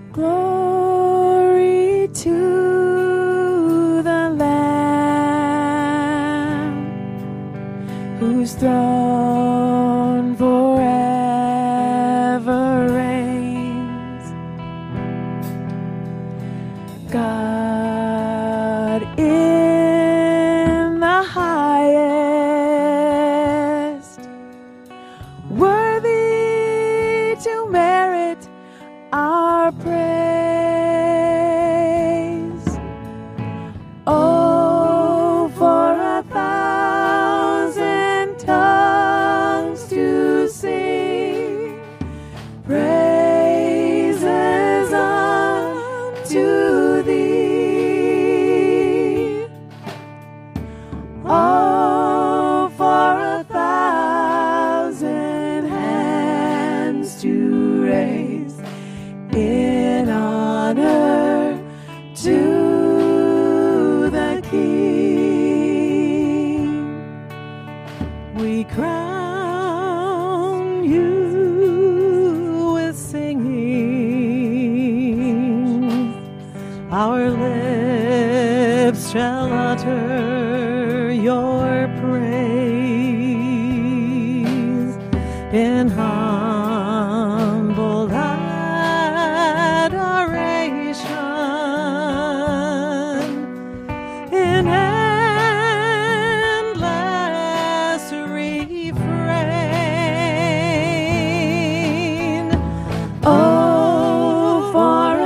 Glory to the Lamb, whose throne forever reigns. God in the highest, worthy to merit our praise. Oh, for 1,000 tongues to sing praises unto thee. Oh, for 1,000 hands to raise in honor to the King. We crown you with singing. Our lips shall utter your praise in humble in endless refrain. Oh, for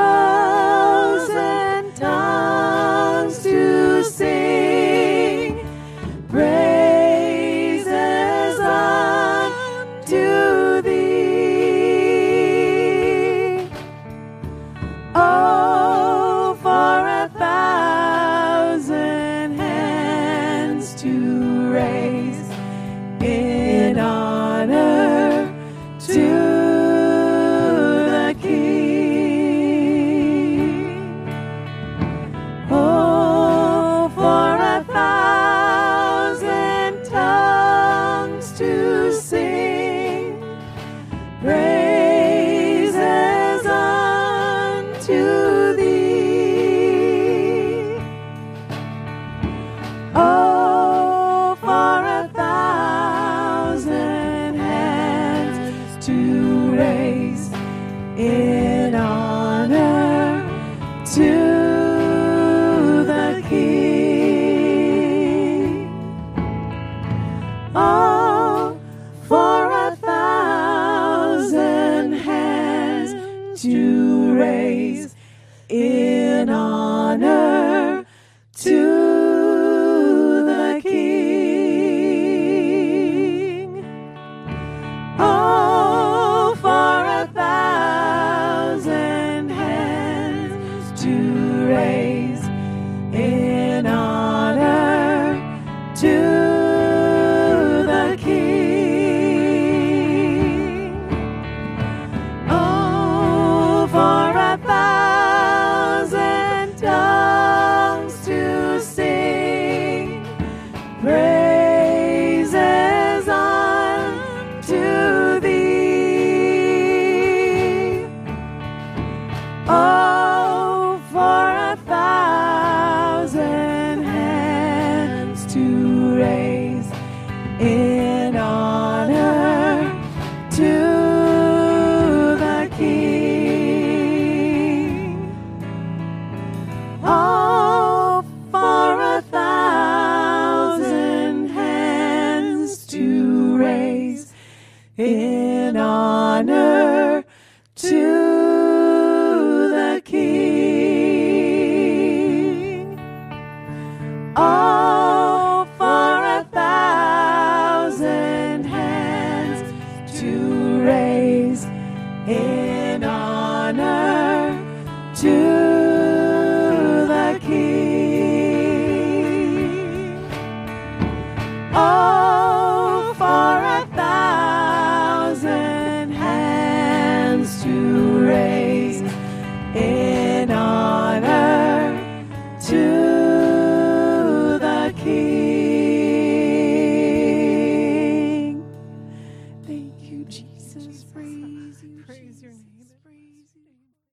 1,000 tongues to sing praises unto thee. Oh, for 1,000 hands to raise in honor to the King. Oh, for 1,000 tongues to sing praises unto thee. Oh, for 1,000 hands to raise in honor to the King. Oh, for 1,000 hands to raise in honor to the King. Oh, for 1,000 hands to raise in honor to the King. Oh, for 1,000 tongues to sing praises unto thee. Oh, for 1,000 hands to raise in honor to the King. Oh, for 1,000 hands to raise in honor to the King. Oh, for 1,000 hands to raise in honor to the King. Oh, for 1,000 hands to raise in honor to the King. Thank you, Jesus. Praise your name.